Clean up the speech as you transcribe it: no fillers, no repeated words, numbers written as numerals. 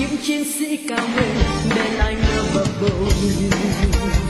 những chiến sĩ cao ngời để lại mưa bập bùng.